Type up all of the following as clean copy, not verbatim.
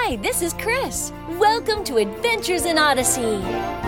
Hi, this is Chris. Welcome to Adventures in Odyssey.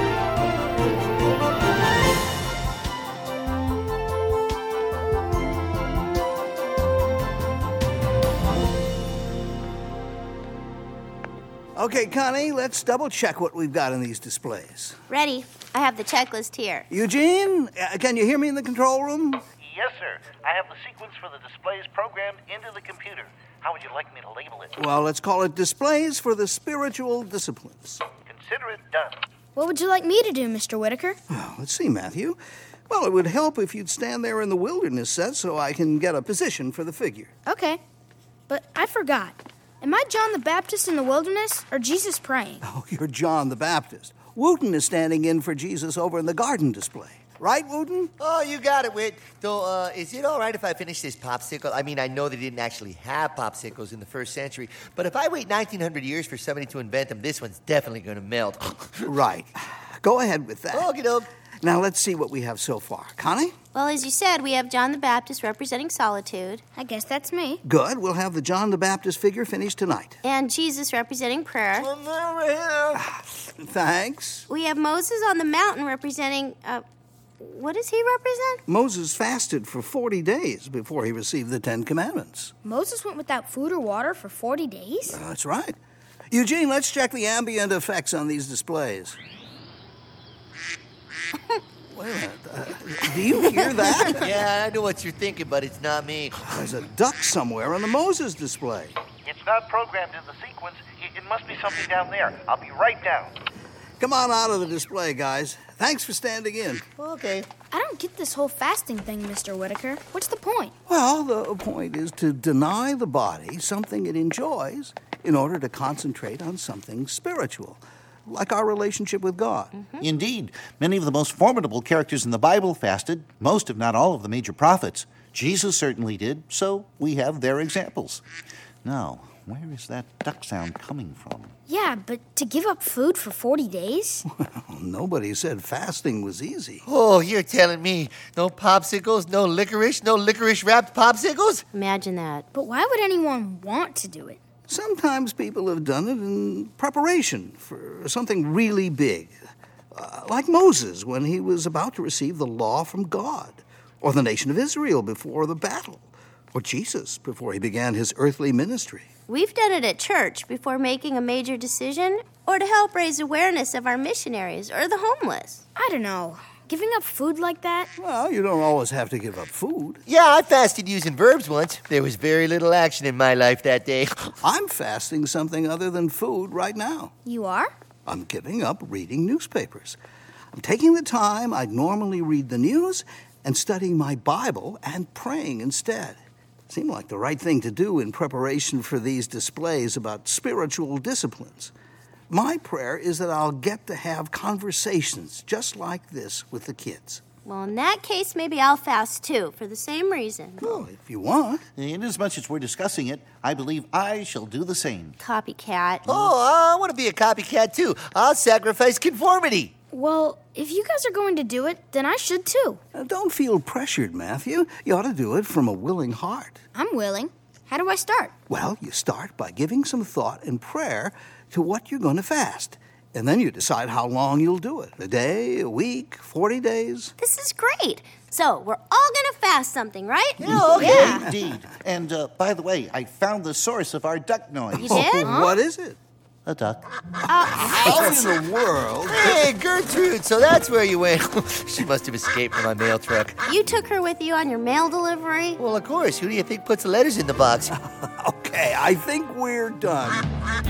Okay, Connie, let's double-check what we've got in these displays. Ready. I have the checklist here. Eugene, can you hear me in the control room? Yes, sir. I have the sequence for the displays programmed into the computer. How would you like me to label it? Well, let's call it Displays for the Spiritual Disciplines. Consider it done. What would you like me to do, Mr. Whitaker? Well, let's see, Matthew. Well, it would help if you'd stand there in the wilderness set so I can get a position for the figure. Okay. But I forgot. Am I John the Baptist in the wilderness, or Jesus praying? Oh, you're John the Baptist. Wooten is standing in for Jesus over in the garden display. Right, Wooten? Oh, you got it, Whit. Though, is it all right if I finish this popsicle? I mean, I know they didn't actually have popsicles in the first century, but if I wait 1,900 years for somebody to invent them, this one's definitely going to melt. Right. Go ahead with that. Okie doke. Now, let's see what we have so far. Connie? Well, as you said, we have John the Baptist representing solitude. I guess that's me. Good. We'll have the John the Baptist figure finished tonight. And Jesus representing prayer. Thanks. We have Moses on the mountain representing, what does he represent? Moses fasted for 40 days before he received the 10 Commandments. Moses went without food or water for 40 days? That's right. Eugene, let's check the ambient effects on these displays. Wait a minute. Do you hear that? Yeah, I know what you're thinking, but it's not me. There's a duck somewhere on the Moses display. It's not programmed in the sequence. It must be something down there. I'll be right down. Come on out of the display, guys. Thanks for standing in. Okay. I don't get this whole fasting thing, Mr. Whitaker. What's the point? Well, the point is to deny the body something it enjoys in order to concentrate on something spiritual, like our relationship with God. Mm-hmm. Indeed. Many of the most formidable characters in the Bible fasted, most if not all of the major prophets. Jesus certainly did, so we have their examples. Now, where is that duck sound coming from? Yeah, but to give up food for 40 days? Well, nobody said fasting was easy. Oh, you're telling me no popsicles, no licorice wrapped popsicles? Imagine that. But why would anyone want to do it? Sometimes people have done it in preparation for something really big, like Moses when he was about to receive the law from God, or the nation of Israel before the battle, or Jesus before he began his earthly ministry. We've done it at church before making a major decision, or to help raise awareness of our missionaries or the homeless. I don't know. Giving up food like that? Well, you don't always have to give up food. Yeah, I fasted using verbs once. There was very little action in my life that day. I'm fasting something other than food right now. You are? I'm giving up reading newspapers. I'm taking the time I'd normally read the news and studying my Bible and praying instead. Seemed like the right thing to do in preparation for these displays about spiritual disciplines. My prayer is that I'll get to have conversations just like this with the kids. Well, in that case, maybe I'll fast too, for the same reason. Well, if you want. Inasmuch as we're discussing it, I believe I shall do the same. Copycat. Oh, I want to be a copycat too. I'll sacrifice conformity. Well, if you guys are going to do it, then I should too. Don't feel pressured, Matthew. You ought to do it from a willing heart. I'm willing. How do I start? Well, you start by giving some thought and prayer to what you're going to fast. And then you decide how long you'll do it. A day, a week, 40 days. This is great. So, we're all going to fast something, right? Yeah. Indeed. And, by the way, I found the source of our duck noise. You did? Oh, what is it? A duck. How in the world? Hey, Gertrude, so that's where you went. She must have escaped from my mail truck. You took her with you on your mail delivery? Well, of course. Who do you think puts the letters in the box? Okay, I think we're done.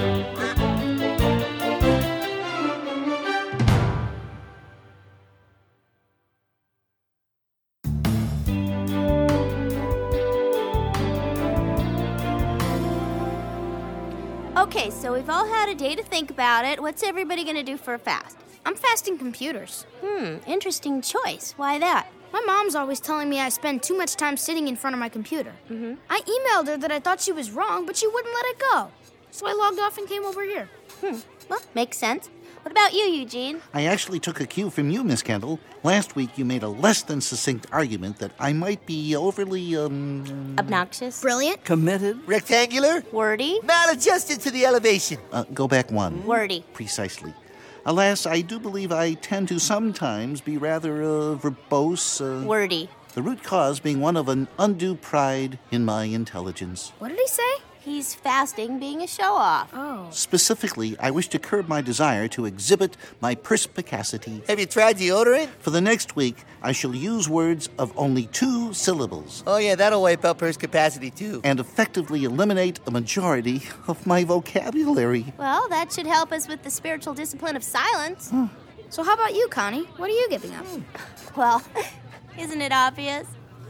Okay, so we've all had a day to think about it. What's everybody going to do for a fast? I'm fasting computers. Interesting choice. Why that? My mom's always telling me I spend too much time sitting in front of my computer. I emailed her that I thought she was wrong, but she wouldn't let it go. So I logged off and came over here. Well, makes sense. What about you, Eugene? I actually took a cue from you, Miss Kendall. Last week you made a less than succinct argument that I might be overly, Obnoxious? Brilliant. Committed? Rectangular? Wordy? Maladjusted to the elevation. Go back one. Wordy. Precisely. Alas, I do believe I tend to sometimes be rather, verbose. Wordy. The root cause being one of an undue pride in my intelligence. What did he say? He's fasting, being a show-off. Oh. Specifically, I wish to curb my desire to exhibit my perspicacity. Have you tried deodorant? For the next week, I shall use words of only 2 syllables Oh, yeah, that'll wipe out perspicacity, too. and effectively eliminate a majority of my vocabulary. Well, that should help us with the spiritual discipline of silence. So how about you, Connie? What are you giving up? Well, isn't it obvious?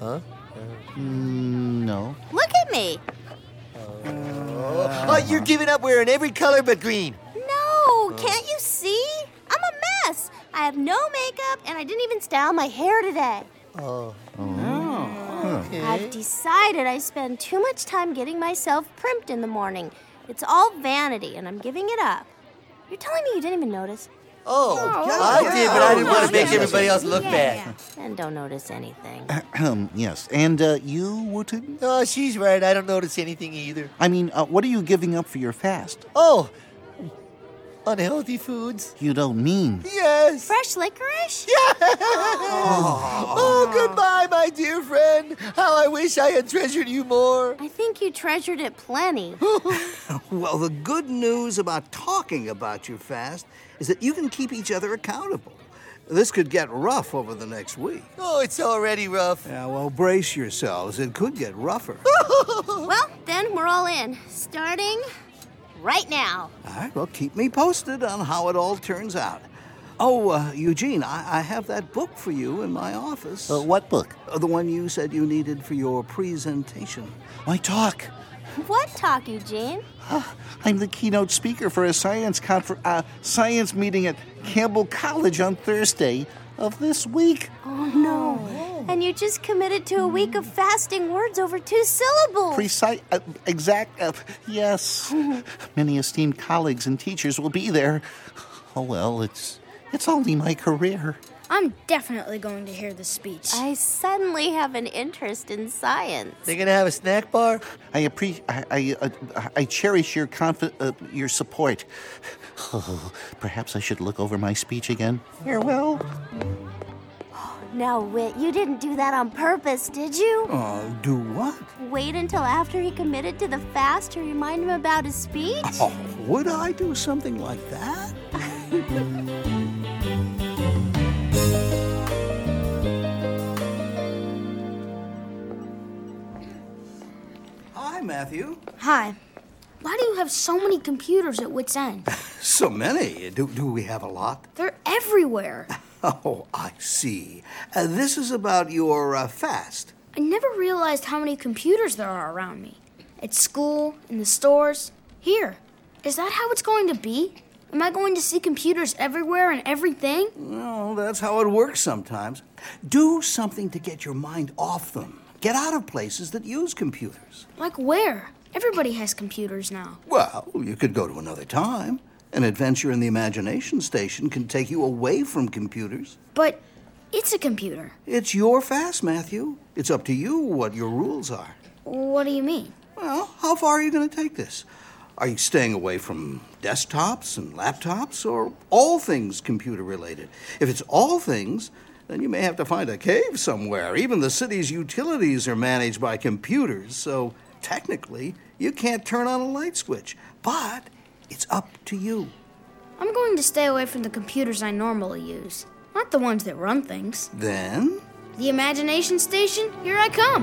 No. Look at me. Oh, you're giving up wearing every color but green. No, can't you see? I'm a mess. I have no makeup, and I didn't even style my hair today. Okay. I've decided I spend too much time getting myself primped in the morning. It's all vanity, and I'm giving it up. You're telling me you didn't even notice? I did, but I didn't want to make everybody else look bad. And don't notice anything. Yes. And you, Wooten? Oh, she's right. I don't notice anything either. I mean, what are you giving up for your fast? Oh, unhealthy foods. You don't mean. Yes. Fresh licorice? Oh, goodbye, my dear friend. How I wish I had treasured you more. I think you treasured it plenty. Well, the good news about talking about your fast is that you can keep each other accountable. This could get rough over the next week. Oh, it's already rough. Yeah, well, brace yourselves. It could get rougher. Well, then we're all in. Starting right now. All right, well, keep me posted on how it all turns out. Oh, Eugene, I have that book for you in my office. What book? The one you said you needed for your presentation. My talk. What talk, Eugene? I'm the keynote speaker for a science science meeting at Campbell College on Thursday of this week. Oh, no. And you just committed to a week of fasting words over 2 syllables. Yes. Many esteemed colleagues and teachers will be there. Oh, well, it's only my career. I'm definitely going to hear this speech. I suddenly have an interest in science. They're going to have a snack bar? I cherish your your support. Oh, perhaps I should look over my speech again. Farewell. Now, Whit, you didn't do that on purpose, did you? Do what? Wait until after he committed to the fast to remind him about his speech? Oh, would I do something like that? Hi, Matthew. Hi. Why do you have so many computers at Wit's End? So many. Do we have a lot? They're everywhere. Oh, I see. This is about your fast. I never realized how many computers there are around me. At school, in the stores, here. Is that how it's going to be? Am I going to see computers everywhere and everything? Well, that's how it works sometimes. Do something to get your mind off them. Get out of places that use computers. Like where? Everybody has computers now. Well, you could go to another time. An adventure in the imagination station can take you away from computers. But it's a computer. It's your fast, Matthew. It's up to you what your rules are. What do you mean? Well, how far are you going to take this? Are you staying away from desktops and laptops, or all things computer-related? If it's all things, then you may have to find a cave somewhere. Even the city's utilities are managed by computers, so technically, you can't turn on a light switch. But it's up to you. I'm going to stay away from the computers I normally use, not the ones that run things. Then? The imagination station, here I come.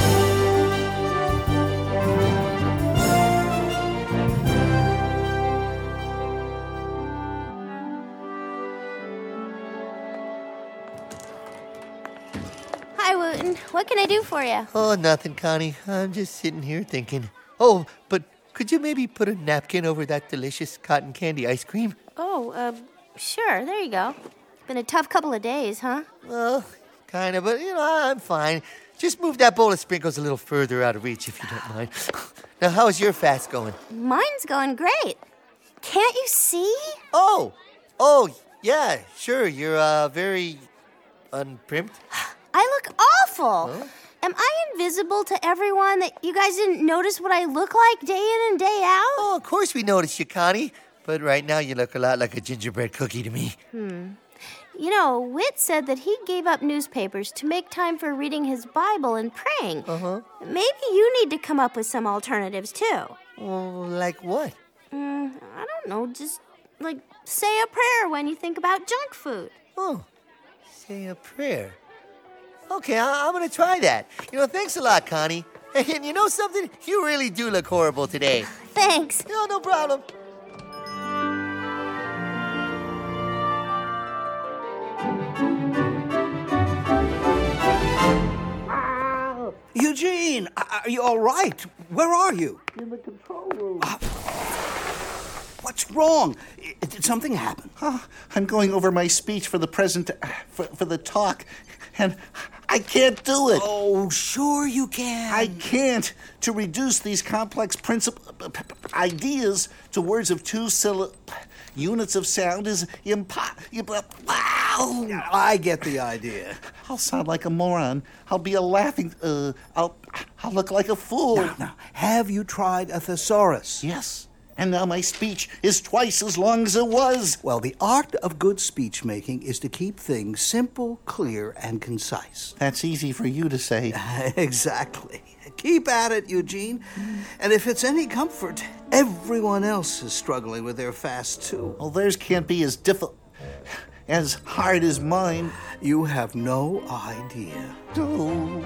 Hi, Wooten. What can I do for you? Oh, nothing, Connie. I'm just sitting here thinking. Oh, but could you maybe put a napkin over that delicious cotton candy ice cream? Oh, sure. There you go. It's been a tough couple of days, huh? Well, kind of, but, I'm fine. Just move that bowl of sprinkles a little further out of reach, if you don't mind. Now, how's your fast going? Mine's going great. Can't you see? Oh, Oh, yeah, sure. You're very unprimped. I look awful. Huh? Am I invisible to everyone that you guys didn't notice what I look like day in and day out? Oh, of course we noticed you, Connie. But right now you look a lot like a gingerbread cookie to me. You know, Whit said that he gave up newspapers to make time for reading his Bible and praying. Maybe you need to come up with some alternatives, too. Well, like what? I don't know, just like say a prayer when you think about junk food. Oh, say a prayer. Okay, I'm going to try that. Thanks a lot, Connie. And you know something? You really do look horrible today. Thanks. No problem. Eugene, are you all right? Where are you? In the control room. What's wrong? Did something happen? I'm going over my speech for the for the talk, and I can't do it. Oh, sure you can. I can't. To reduce these complex ideas to words of two units of sound is impossible. Wow! I get the idea. I'll sound like a moron. I'll be a laughing. I'll look like a fool. Now, have you tried a thesaurus? Yes. And now my speech is twice as long as it was. Well, the art of good speech making is to keep things simple, clear, and concise. That's easy for you to say. Exactly. Keep at it, Eugene. And if it's any comfort, everyone else is struggling with their fast, too. Well, theirs can't be as hard as mine. You have no idea. Oh.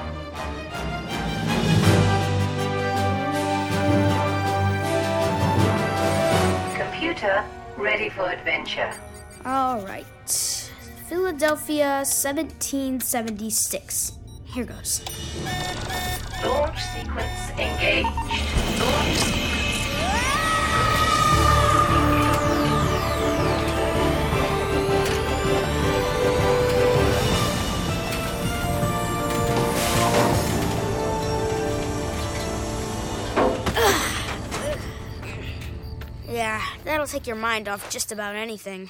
Computer ready for adventure. All right. Philadelphia, 1776. Here goes. Launch sequence engaged. Launch Yeah, that'll take your mind off just about anything.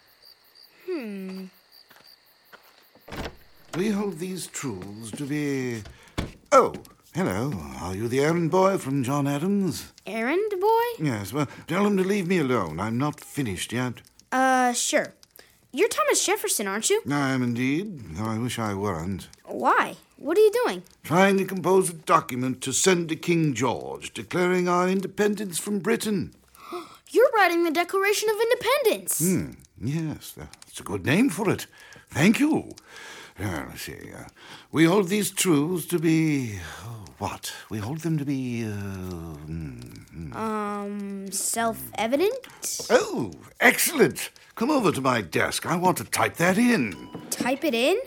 We hold these truths to be... Oh, hello. Are you the errand boy from John Adams? Errand boy? Yes, well, tell him to leave me alone. I'm not finished yet. Sure. You're Thomas Jefferson, aren't you? I am indeed, though I wish I weren't. Why? What are you doing? Trying to compose a document to send to King George, declaring our independence from Britain. You're writing the Declaration of Independence. Yes, that's a good name for it. Thank you. Let's see. We hold these truths to be... what? We hold them to be... Self-evident? Oh, excellent. Come over to my desk. I want to type that in. Type it in?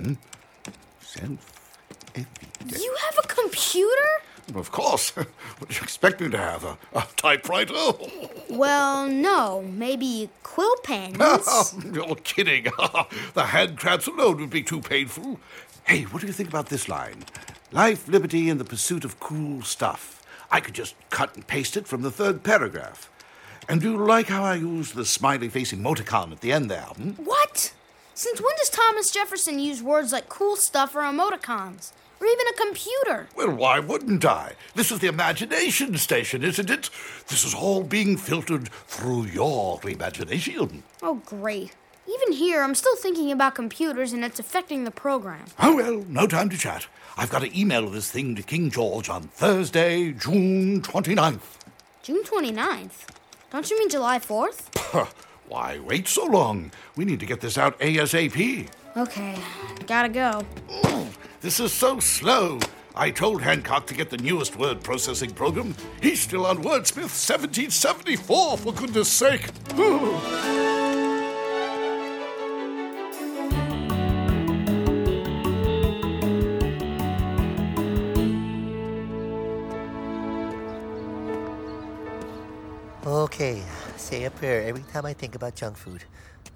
Self-evident. You have a computer? Of course. What do you expect me to have? A typewriter? Well, no. Maybe quill pens. You're kidding. The hand cramps alone would be too painful. Hey, what do you think about this line? Life, liberty, and the pursuit of cool stuff. I could just cut and paste it from the third paragraph. And do you like how I use the smiley face emoticon at the end there? What? Since when does Thomas Jefferson use words like cool stuff or emoticons? Or even a computer? Well, why wouldn't I? This is the imagination station, isn't it? This is all being filtered through your imagination. Oh, great. Even here, I'm still thinking about computers and it's affecting the program. Oh, well, no time to chat. I've got to email this thing to King George on Thursday, June 29th. June 29th? Don't you mean July 4th? Why wait so long? We need to get this out ASAP. Okay, gotta go. This is so slow. I told Hancock to get the newest word processing program. He's still on Wordsmith 1774, for goodness sake. Okay, say a prayer every time I think about junk food.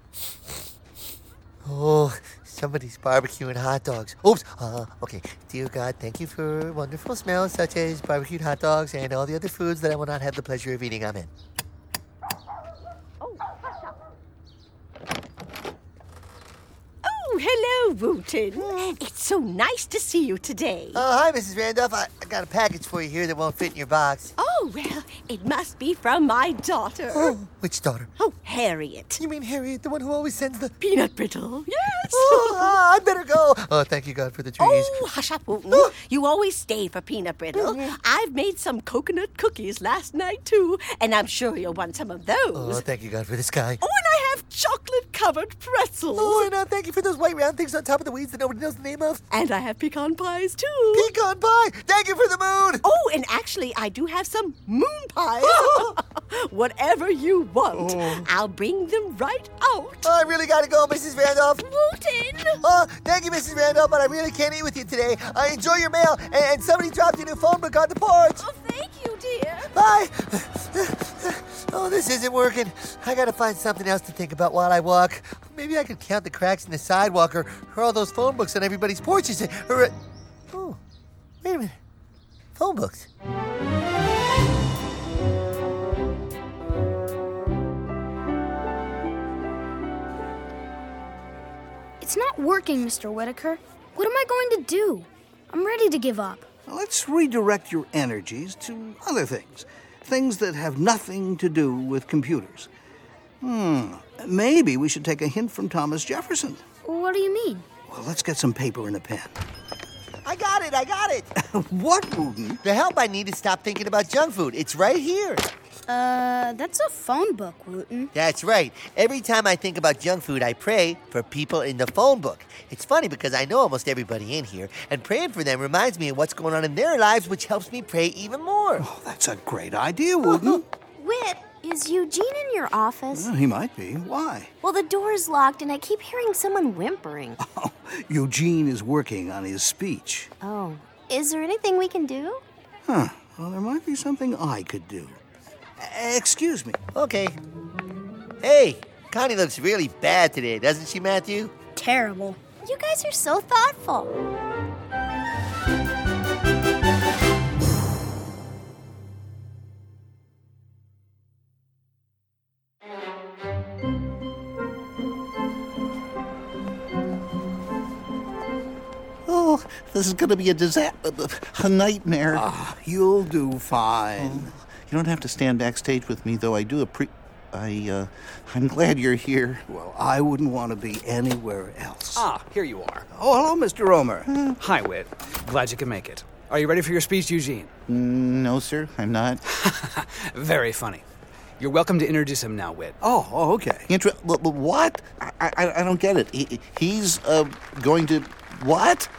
Oh, somebody's barbecuing hot dogs. Oops. Okay. Dear God, thank you for wonderful smells such as barbecued hot dogs and all the other foods that I will not have the pleasure of eating. Amen. Oh, hello, Wooten. It's so nice to see you today. Hi, Mrs. Randolph. I got a package for you here that won't fit in your box. Oh, well, it must be from my daughter. Oh, which daughter? Oh, Harriet. You mean Harriet, the one who always sends the... Peanut brittle, yes. Oh, I better go. Oh, thank you, God, for the trees. Oh, hush up, Wooten. You always stay for peanut brittle. I've made some coconut cookies last night, too, and I'm sure you'll want some of those. Oh, thank you, God, for the sky. Oh, and I have chocolate-covered pretzels. Oh, and thank you for those white round things on top of the weeds that nobody knows the name of. And I have pecan pies, too. Pecan pie! Thank you for the moon! Oh, and actually, I do have some moon pies. Whatever you want, I'll bring them right out. Oh, I really gotta go, Mrs. Randolph. Wooten! Oh, thank you, Mrs. Randolph, but I really can't eat with you today. Enjoy your mail, and somebody dropped your new phone book on the porch. Oh, thank you, dear. Bye. Oh, this isn't working. I gotta find something else to think about while I walk. Maybe I could count the cracks in the sidewalk, or all those phone books on everybody's porches, or... Oh, wait a minute. Phone books. It's not working, Mr. Whitaker. What am I going to do? I'm ready to give up. Let's redirect your energies to other things. Things that have nothing to do with computers. Maybe we should take a hint from Thomas Jefferson. What do you mean? Well, let's get some paper and a pen. I got it. What, Wooten? The help I need to stop thinking about junk food. It's right here. That's a phone book, Wooten. That's right. Every time I think about junk food, I pray for people in the phone book. It's funny because I know almost everybody in here, and praying for them reminds me of what's going on in their lives, which helps me pray even more. Oh, that's a great idea, Wooten. Whit, is Eugene in your office? Well, he might be. Why? Well, the door's locked and I keep hearing someone whimpering. Oh, Eugene is working on his speech. Oh, is there anything we can do? Well, there might be something I could do. Excuse me. Okay. Hey, Connie looks really bad today, doesn't she, Matthew? Terrible. You guys are so thoughtful. Oh, this is going to be a disaster, a nightmare. You'll do fine. You don't have to stand backstage with me, though. I do I'm glad you're here. Well, I wouldn't want to be anywhere else. Here you are. Oh, hello, Mr. Romer. Hi, Whit. Glad you can make it. Are you ready for your speech, Eugene? No, sir, I'm not. Very funny. You're welcome to introduce him now, Whit. Oh, okay. What? I don't get it. He's going to... What?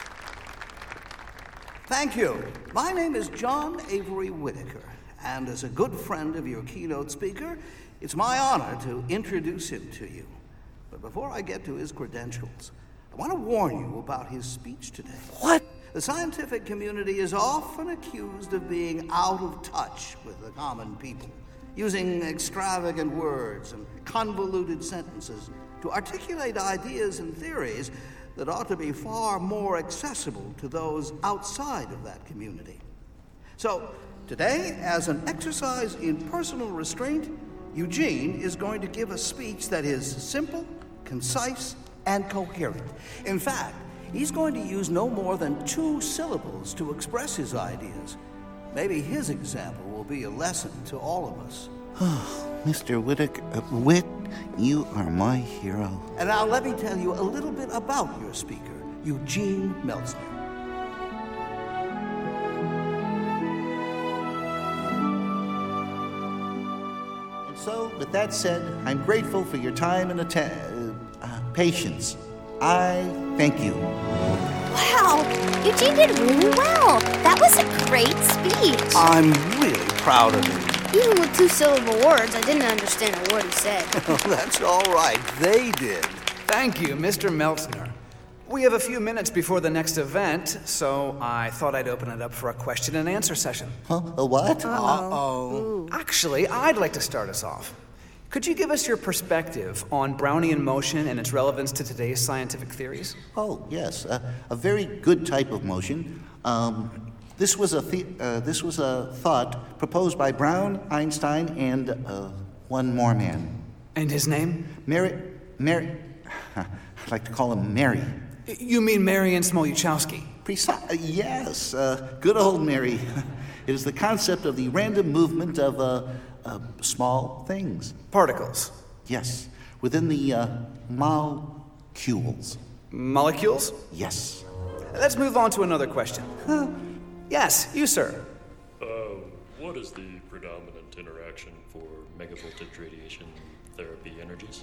Thank you. My name is John Avery Whitaker, and as a good friend of your keynote speaker, it's my honor to introduce him to you. But before I get to his credentials, I want to warn you about his speech today. What? The scientific community is often accused of being out of touch with the common people, using extravagant words and convoluted sentences to articulate ideas and theories that ought to be far more accessible to those outside of that community. So, today, as an exercise in personal restraint, Eugene is going to give a speech that is simple, concise, and coherent. In fact, he's going to use no more than 2 syllables to express his ideas. Maybe his example will be a lesson to all of us. Mr. Whitaker, Whit, you are my hero. And now let me tell you a little bit about your speaker, Eugene Meltzner. And so, with that said, I'm grateful for your time and patience. I thank you. Wow, Eugene did really well. That was a great speech. I'm really proud of you. Even with 2-syllable words, I didn't understand a word he said. That's all right. They did. Thank you, Mr. Meltzner. We have a few minutes before the next event, so I thought I'd open it up for a question and answer session. Huh? A what? Uh-oh. Actually, I'd like to start us off. Could you give us your perspective on Brownian motion and its relevance to today's scientific theories? Oh, yes. A very good type of motion. This was a thought proposed by Brown, Einstein, and one more man. And his name? like to call him Mary. You mean Marian Smoluchowski? Yes, good old Mary. It is the concept of the random movement of small things. Particles. Yes, within the molecules. Molecules? Yes. Let's move on to another question. Yes, you, sir. What is the predominant interaction for megavoltage radiation therapy energies?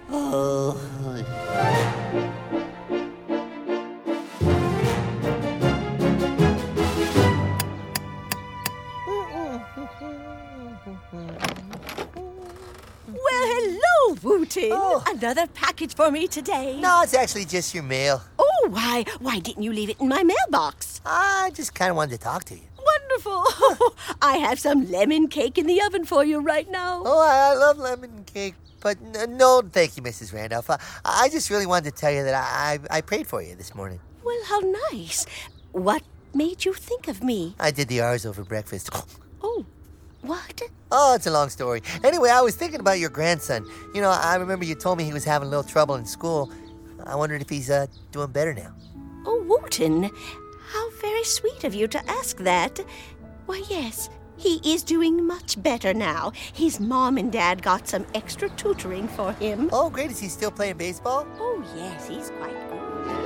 Well, hello, Wooten. Another package for me today. No, it's actually just your mail. Oh, why didn't you leave it in my mailbox? I just kind of wanted to talk to you. Wonderful. I have some lemon cake in the oven for you right now. Oh, I love lemon cake. But no, thank you, Mrs. Randolph. I just really wanted to tell you that I prayed for you this morning. Well, how nice. What made you think of me? I did the R's over breakfast. Oh, what? Oh, it's a long story. Anyway, I was thinking about your grandson. You know, I remember you told me he was having a little trouble in school. I wondered if he's doing better now. Oh, Wooten, how very sweet of you to ask that. Why, yes, he is doing much better now. His mom and dad got some extra tutoring for him. Oh, great. Is he still playing baseball? Oh, yes, he's quite good.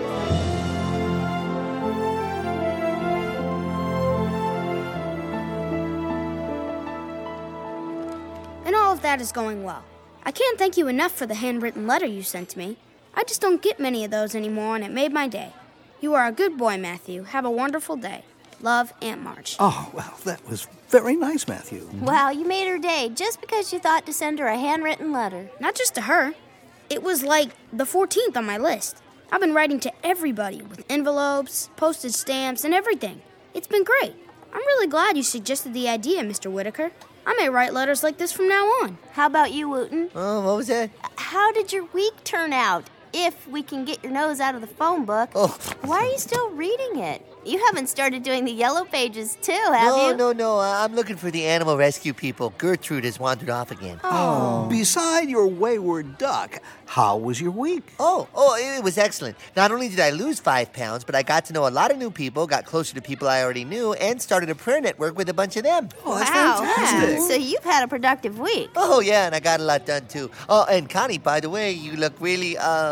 And all of that is going well. I can't thank you enough for the handwritten letter you sent to me. I just don't get many of those anymore, and it made my day. You are a good boy, Matthew. Have a wonderful day. Love, Aunt March. Oh, well, that was very nice, Matthew. Wow, you made her day just because you thought to send her a handwritten letter. Not just to her. It was like the 14th on my list. I've been writing to everybody with envelopes, postage stamps, and everything. It's been great. I'm really glad you suggested the idea, Mr. Whitaker. I may write letters like this from now on. How about you, Wooten? Oh, what was that? How did your week turn out? If we can get your nose out of the phone book. Oh. Why are you still reading it? You haven't started doing the yellow pages, too, have you? No. I'm looking for the animal rescue people. Gertrude has wandered off again. Oh. Beside your wayward duck, how was your week? Oh, it was excellent. Not only did I lose 5 pounds, but I got to know a lot of new people, got closer to people I already knew, and started a prayer network with a bunch of them. Oh, that's wow. fantastic. Yeah. So you've had a productive week. Oh, yeah, and I got a lot done, too. Oh, and Connie, by the way, you look really,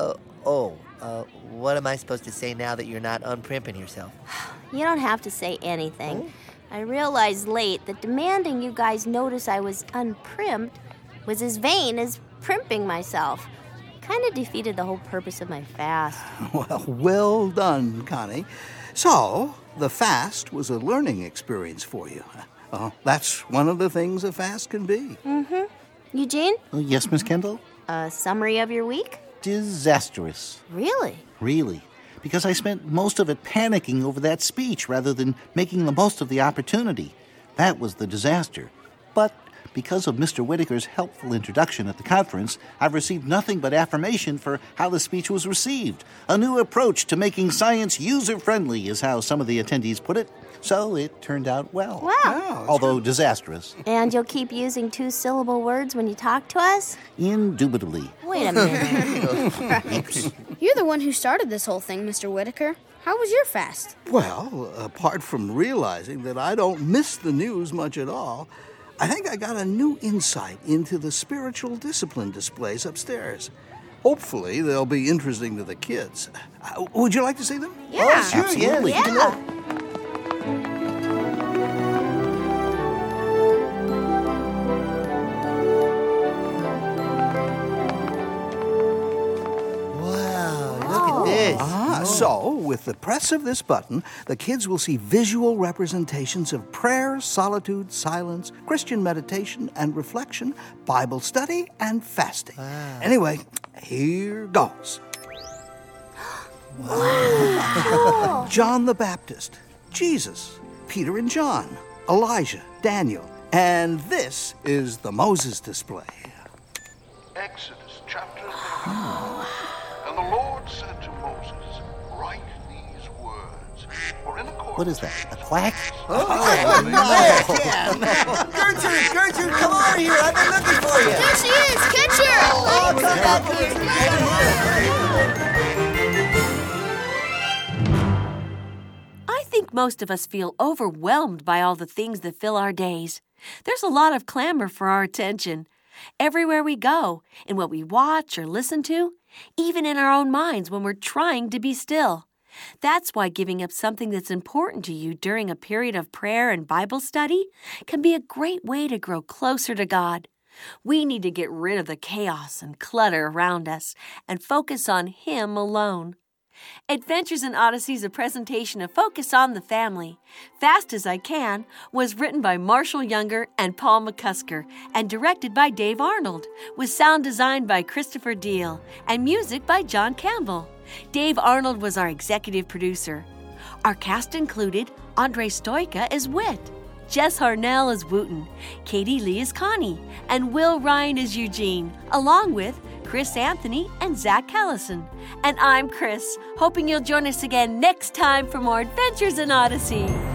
what am I supposed to say now that you're not unprimping yourself? You don't have to say anything. I realized late that demanding you guys notice I was unprimped was as vain as primping myself. Kind of defeated the whole purpose of my fast. Well done, Connie. So, the fast was a learning experience for you. That's one of the things a fast can be. Mm-hmm. Eugene? Yes, Miss Kendall? A summary of your week? Disastrous. Really? Really. Because I spent most of it panicking over that speech rather than making the most of the opportunity. That was the disaster. But because of Mr. Whitaker's helpful introduction at the conference, I've received nothing but affirmation for how the speech was received. A new approach to making science user-friendly is how some of the attendees put it. So it turned out well. Wow. Although disastrous. And you'll keep using 2-syllable words when you talk to us? Indubitably. Wait a minute. You're the one who started this whole thing, Mr. Whitaker. How was your fast? Well, apart from realizing that I don't miss the news much at all, I think I got a new insight into the spiritual discipline displays upstairs. Hopefully, they'll be interesting to the kids. Would you like to see them? Yeah. Oh, sure, Absolutely. Yeah. So, with the press of this button, the kids will see visual representations of prayer, solitude, silence, Christian meditation and reflection, Bible study, and fasting. Wow. Anyway, here goes. Wow. John the Baptist, Jesus, Peter and John, Elijah, Daniel, and this is the Moses display. Exodus chapter 31. And the Lord said to Moses, write these words. For in accordance What is that? A quack? Gertrude, come over here. I've been looking for you. There she is. Catch her. Oh, come back here. Most of us feel overwhelmed by all the things that fill our days. There's a lot of clamor for our attention. Everywhere we go, in what we watch or listen to, even in our own minds when we're trying to be still. That's why giving up something that's important to you during a period of prayer and Bible study can be a great way to grow closer to God. We need to get rid of the chaos and clutter around us and focus on Him alone. Adventures in Odyssey is a presentation of Focus on the Family. Fast as I Can was written by Marshall Younger and Paul McCusker and directed by Dave Arnold, with sound designed by Christopher Deal and music by John Campbell. Dave Arnold was our executive producer. Our cast included Andre Stoica as Whit, Jess Harnell as Wooten, Katie Lee as Connie, and Will Ryan as Eugene, along with Chris Anthony and Zach Callison. And I'm Chris, hoping you'll join us again next time for more Adventures in Odyssey.